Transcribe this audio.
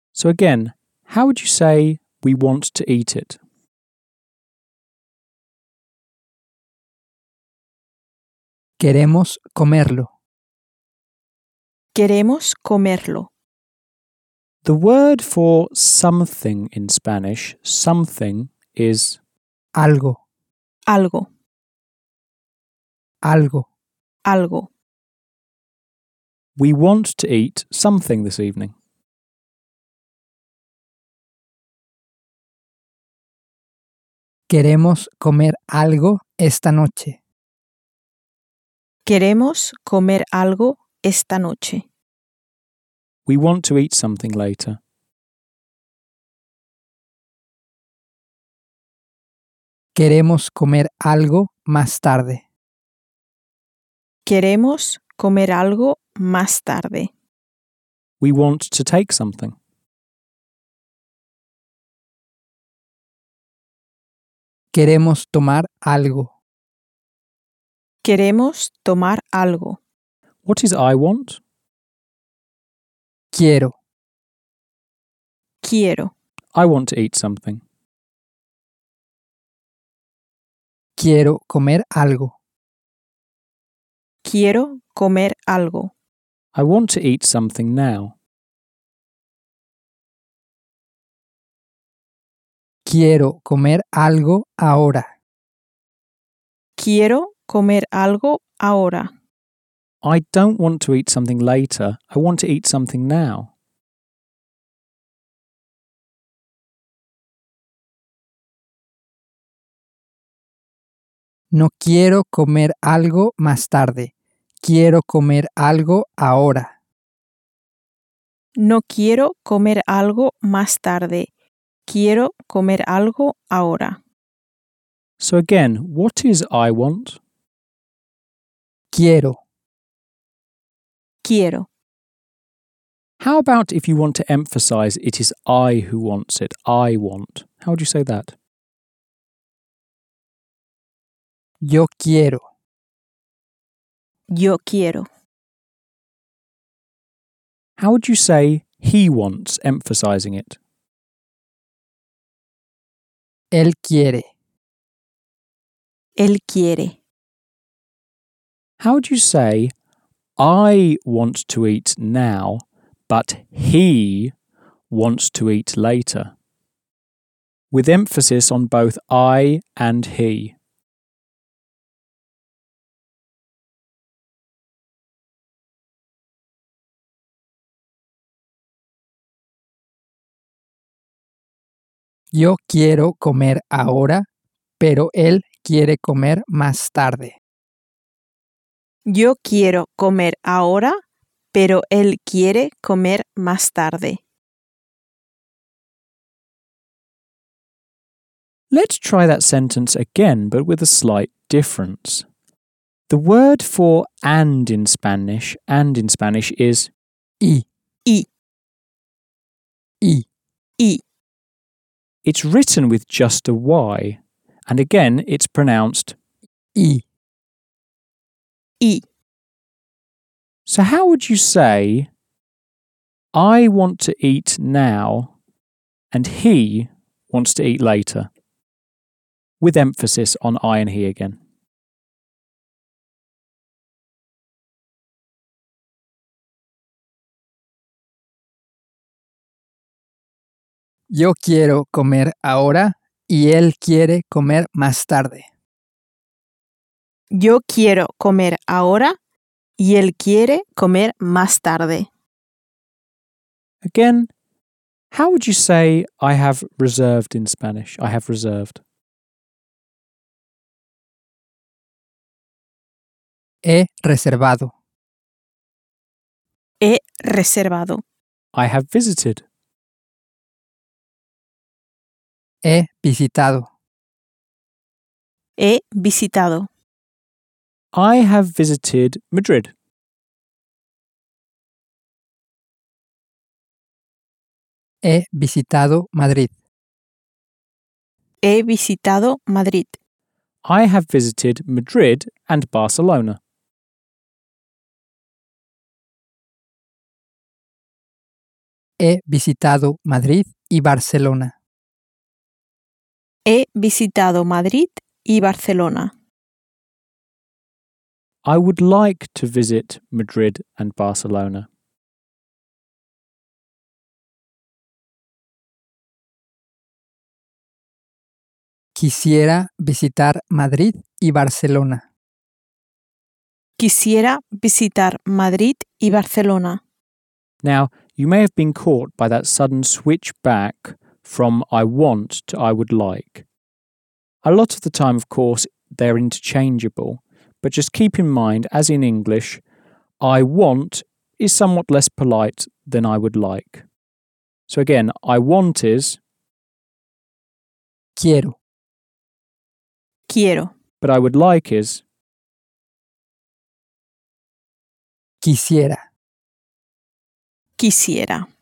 So again, how would you say we want to eat it? Queremos comerlo. Queremos comerlo. The word for something in Spanish, something, is Algo, Algo. algo. Algo. we want to eat something this evening. Queremos comer algo esta noche. Queremos comer algo esta noche. We want to eat something later. Queremos comer algo más tarde. Queremos comer algo más tarde. We want to take something. Queremos tomar algo. Queremos tomar algo. What is I want? Quiero. Quiero. I want to eat something. Quiero comer algo. Quiero comer algo. I want to eat something now. Quiero comer algo ahora. Quiero comer algo ahora. I don't want to eat something later. I want to eat something now. No quiero comer algo más tarde. Quiero comer algo ahora. No quiero comer algo más tarde. Quiero comer algo ahora. So again, what is I want? Quiero. Quiero. How about if you want to emphasize it is I who wants it? I want. How would you say that? Yo quiero. Yo quiero. How would you say he wants, emphasizing it? Él quiere. Él quiere. How would you say I want to eat now, but he wants to eat later? With emphasis on both I and he. Yo quiero comer ahora, pero él quiere comer más tarde. Yo quiero comer ahora, pero él quiere comer más tarde. Let's try that sentence again, but with a slight difference. The word for and in Spanish is Y. Y. Y. Y. it's written with just a Y, and again it's pronounced Y. Y. So how would you say I want to eat now and he wants to eat later? With emphasis on I and he again. Yo quiero comer ahora y él quiere comer más tarde. Yo quiero comer ahora y él quiere comer más tarde. Again, how would you say I have reserved in Spanish? I have reserved. He reservado. He reservado. I have visited. He visitado. He visitado. I have visited Madrid. He visitado Madrid. He visitado Madrid. I have visited Madrid and Barcelona. He visitado Madrid y Barcelona. He visitado Madrid y Barcelona. I would like to visit Madrid and Barcelona. Quisiera visitar Madrid y Barcelona. Quisiera visitar Madrid y Barcelona. Now, you may have been caught by that sudden switch back from I want to I would like. A lot of the time, of course, they're interchangeable, but just keep in mind, as in English, I want is somewhat less polite than I would like. So again, I want is Quiero. Quiero. but I would like is Quisiera. Quisiera.